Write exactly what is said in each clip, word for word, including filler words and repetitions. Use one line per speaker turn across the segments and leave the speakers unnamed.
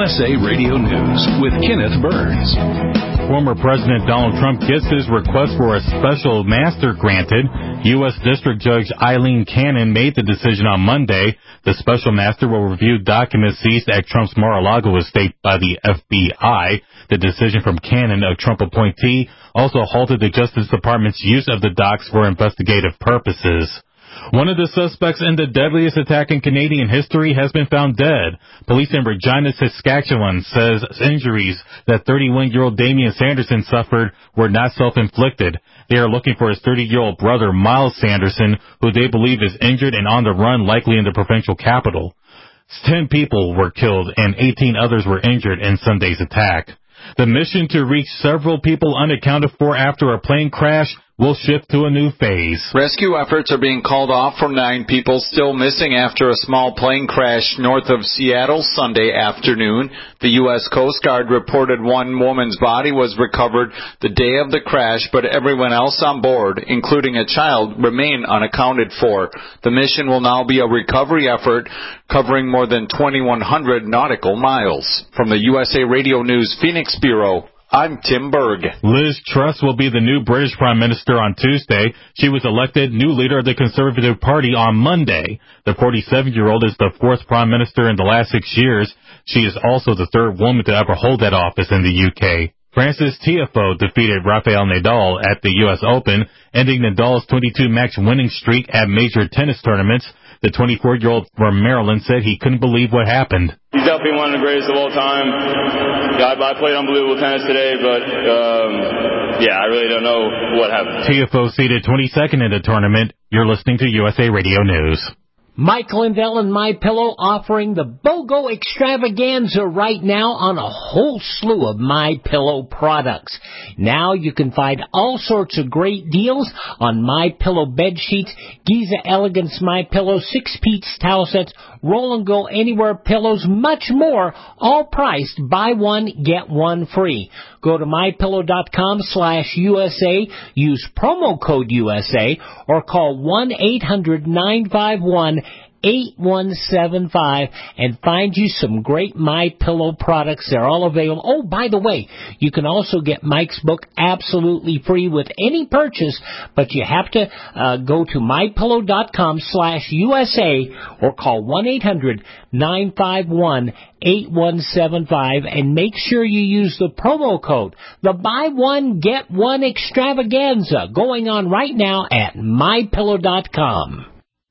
S A Radio News with Kenneth Burns.
Former President Donald Trump gets his request for a special master granted. U S. District Judge Eileen Cannon made the decision on Monday. The special master will review documents seized at Trump's Mar-a-Lago estate by the F B I. The decision from Cannon, a Trump appointee, also halted the Justice Department's use of the docs for investigative purposes. One of the suspects in the deadliest attack in Canadian history has been found dead. Police in Regina, Saskatchewan says injuries that thirty-one-year-old Damian Sanderson suffered were not self-inflicted. They are looking for his thirty-year-old brother, Miles Sanderson, who they believe is injured and on the run, likely in the provincial capital. Ten people were killed and eighteen others were injured in Sunday's attack. The mission to reach several people unaccounted for after a plane crash will shift to a new phase.
Rescue efforts are being called off for nine people still missing after a small plane crash north of Seattle Sunday afternoon. The U S. Coast Guard reported one woman's body was recovered the day of the crash, but everyone else on board, including a child, remain unaccounted for. The mission will now be a recovery effort covering more than twenty-one hundred nautical miles. From the U S A Radio News Phoenix Bureau, I'm Tim Berg.
Liz Truss will be the new British Prime Minister on Tuesday. She was elected new leader of the Conservative Party on Monday. The forty-seven-year-old is the fourth Prime Minister in the last six years. She is also the third woman to ever hold that office in the U K. Frances Tiafoe defeated Rafael Nadal at the U S. Open, ending Nadal's twenty-two match winning streak at major tennis tournaments. The twenty-four-year-old from Maryland said he couldn't believe what happened.
He's definitely one of the greatest of all time. Yeah, I played unbelievable tennis today, but um, yeah, I really don't know what happened.
Tiafoe seeded twenty-second in the tournament. You're listening to U S A Radio News.
Mike Lindell and MyPillow offering the BOGO extravaganza right now on a whole slew of MyPillow products. Now you can find all sorts of great deals on MyPillow bed sheets, Giza Elegance MyPillow, six-piece towel sets, Roll and Go Anywhere pillows, much more, all priced buy one, get one free. Go to MyPillow.com slash USA, use promo code U S A, or call one eight hundred nine five one eight one seven five and find you some great MyPillow products. They're all available. Oh, by the way, you can also get Mike's book absolutely free with any purchase, but you have to uh, go to MyPillow.com slash USA or call one eight hundred nine five one eight one seven five and make sure you use the promo code, the buy one, get one extravaganza, going on right now at My Pillow dot com.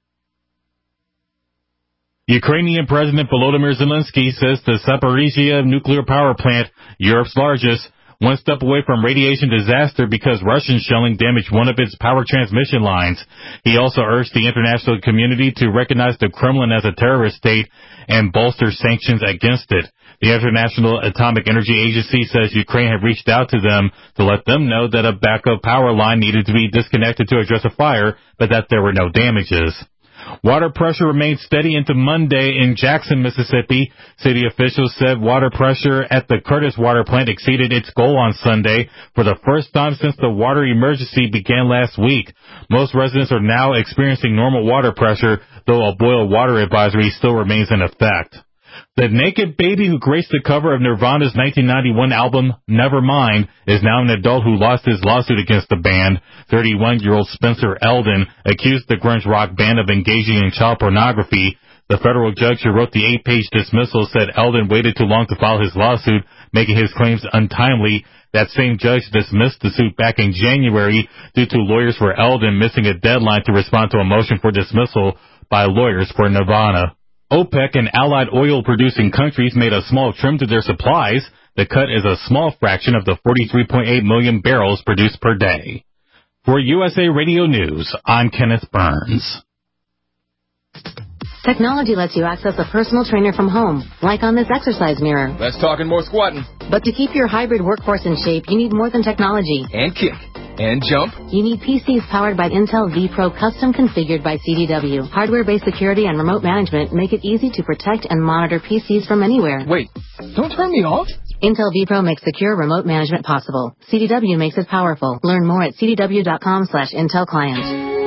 Ukrainian President Volodymyr Zelensky says the Zaporizhzhia nuclear power plant, Europe's largest, one step away from radiation disaster because Russian shelling damaged one of its power transmission lines. He also urged the international community to recognize the Kremlin as a terrorist state and bolster sanctions against it. The International Atomic Energy Agency says Ukraine had reached out to them to let them know that a backup power line needed to be disconnected to address a fire, but that there were no damages. Water pressure remained steady into Monday in Jackson, Mississippi. City officials said water pressure at the Curtis Water Plant exceeded its goal on Sunday for the first time since the water emergency began last week. Most residents are now experiencing normal water pressure, though a boil water advisory still remains in effect. The naked baby who graced the cover of Nirvana's nineteen ninety-one album, Nevermind, is now an adult who lost his lawsuit against the band. thirty-one-year-old Spencer Eldon accused the grunge rock band of engaging in child pornography. The federal judge who wrote the eight-page dismissal said Eldon waited too long to file his lawsuit, making his claims untimely. That same judge dismissed the suit back in January due to lawyers for Eldon missing a deadline to respond to a motion for dismissal by lawyers for Nirvana. OPEC and allied oil-producing countries made a small trim to their supplies. The cut is a small fraction of the forty-three point eight million barrels produced per day. For U S A Radio News, I'm Kenneth Burns.
Technology lets you access a personal trainer from home, like on this exercise mirror.
Less talking, more squatting.
But to keep your hybrid workforce in shape, you need more than technology.
And kick. And jump.
You need P Cs powered by Intel vPro, custom configured by C D W. Hardware-based security and remote management make it easy to protect and monitor P Cs from anywhere.
Wait, don't turn me off.
Intel vPro makes secure remote management possible. C D W makes it powerful. Learn more at C D W dot com slash Intel Client.